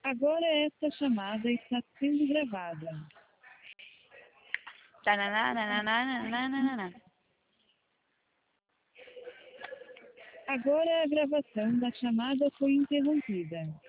Agora esta chamada está sendo gravada. Tananana. Agora a gravação da chamada foi interrompida.